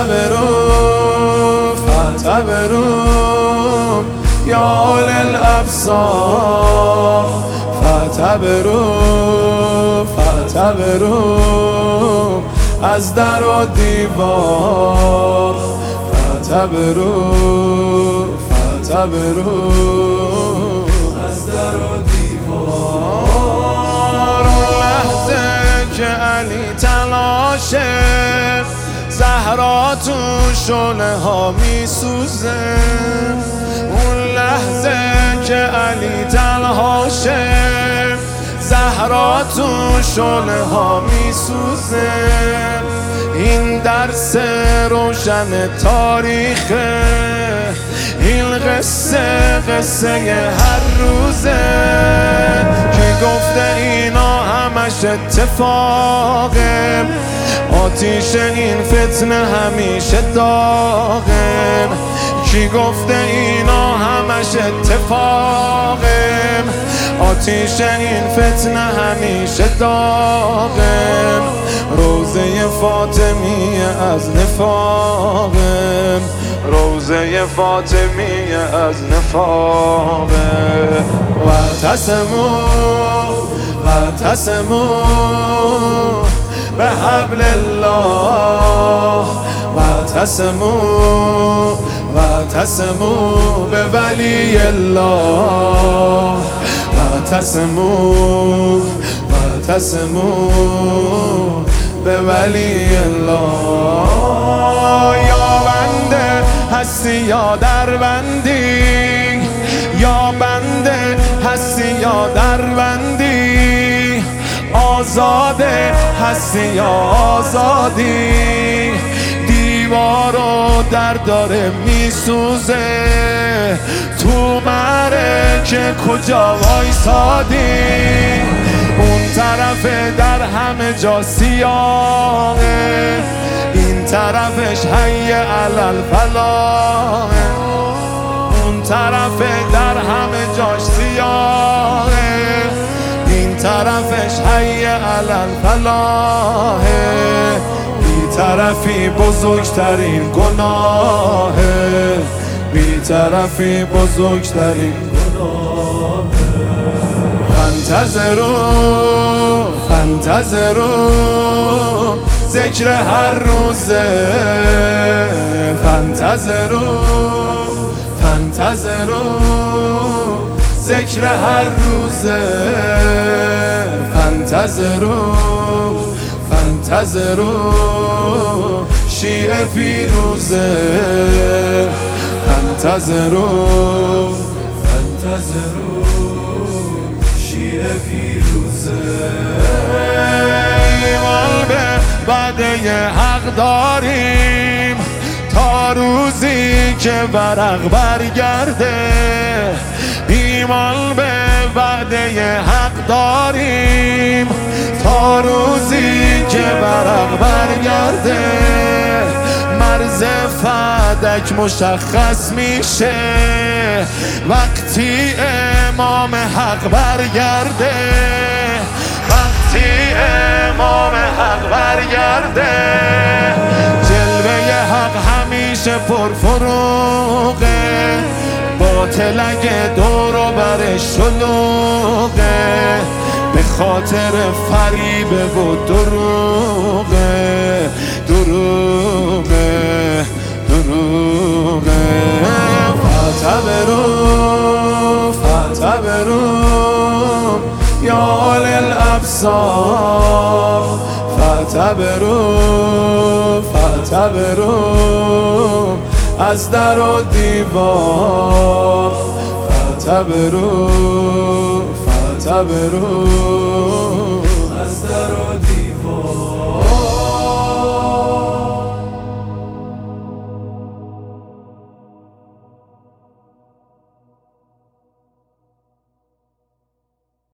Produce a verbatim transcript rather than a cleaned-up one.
فاعتبروا فاعتبروا یا اولی الابصار فاعتبروا فاعتبروا از در و دیوار فاعتبروا فاعتبروا از در و دیوار. اون لحظه که علی تلاشه زهرا تو شعله ها می سوزه، اون لحظه که علی تنهاشه زهرا تو شعله ها می سوزه. این درس روشن تاریخه، این قصه قصه هر روزه. کی گفته اینا همش اتفاقه، آتیش این فتنه همیشه داغه. کی گفته اینا همش اتفاقه، آتیش این فتنه همیشه داغه. روزه فاطمیه از نفاقه، روزه فاطمیه از نفاقه. واعتصموا واعتصموا بحبل الله واعتصموا واعتصموا بولی الله واعتصموا واعتصموا بولی الله. یا بنده هستی یا در بندی، یا بنده هستی یا در بندی، آزاده هستی یا آزادی. دیوارو در داره می سوزه، تو معرکه کجا وایسادی؟ اون طرف در همه جا سیاهه، این طرفش حی علی الفلاحه. اون طرف در همه جاش سیاهه، این طرفش حی علی الفلاحه. بی طرفی بزرگترین گناهه، بی طرفی بزرگترین گناهه. فانتظروا فانتظروا ذکر هر روزه، فانتظروا فانتظروا ذکر هر روزه. فانتظروا فانتظروا شیعه فیروزه. فانتظروا فانتظروا شیعه فیروزه. ایمان به وعده حق داریم تا روزی که ورق برگرده. ایمان به وعده حق داریم تا روزی که ورق برگرده. مرز فدک مشخص میشه وقتی امام حق برگرده، وقتی امام حق برگرده. جلوه حق همیشه پرفروغه، باطل اگه دور و برش شلوغه. به خاطر فریبه و دروغه، دروغه دروغه. فاعتبروا فاعتبروا یا اولی الابصار فاعتبروا فاعتبروا از در و دیوار فاعتبروا فاعتبروا